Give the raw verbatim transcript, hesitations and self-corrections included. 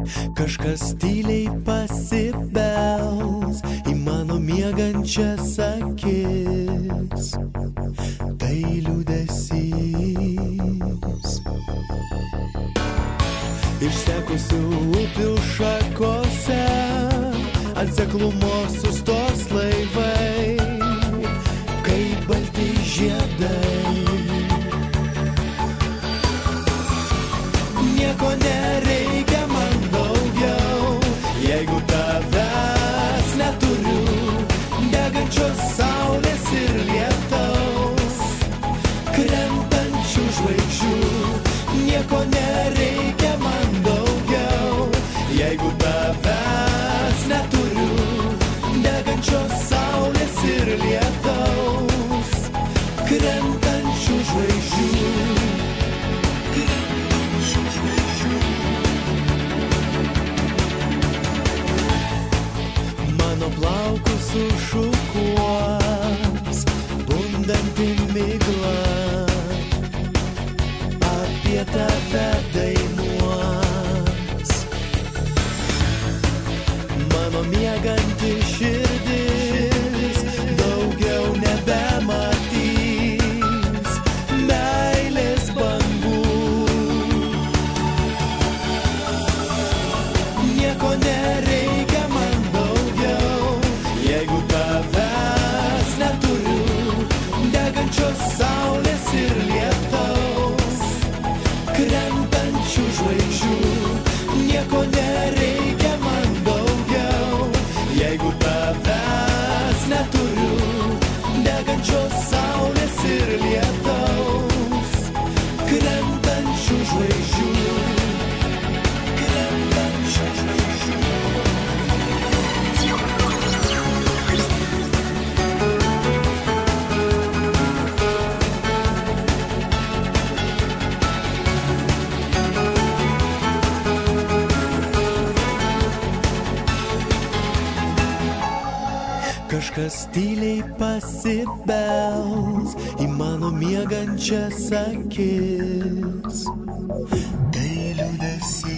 Kažkas tyliai pasibels į mano miegančias akis. Tai liūdesys. Išsekusių upių šakose atseklumo sustos laivai, kaip balti žiedai. Nieko nereikia man daugiau, jeigu tavęs neturiu, degančios saulės ir lietaus, krentančių žvaigždžių. Nieko nereikia man daugiau, jeigu tavęs neturiu, degančios saulės ir lietaus, krentančių žvaigždžių. Mano plaukus sušukuos bundanti migla, apie tave dainuos. Mano mieganti širdis daugiau nebematys meilės bangų. Nieko nereikia man daugiau, jeigu tavęs neturiu, degančios saulės ir lietaus, krentančių žvaigždžių. Nieko nereikia man daugiau, jeigu tavęs neturiu, degančios saulės ir lietaus, krentančių žvaigždžių. Krentančių žvaigždžių. Kažkas tyliai pasibels į mano miegančias akis. Tai liūdesys.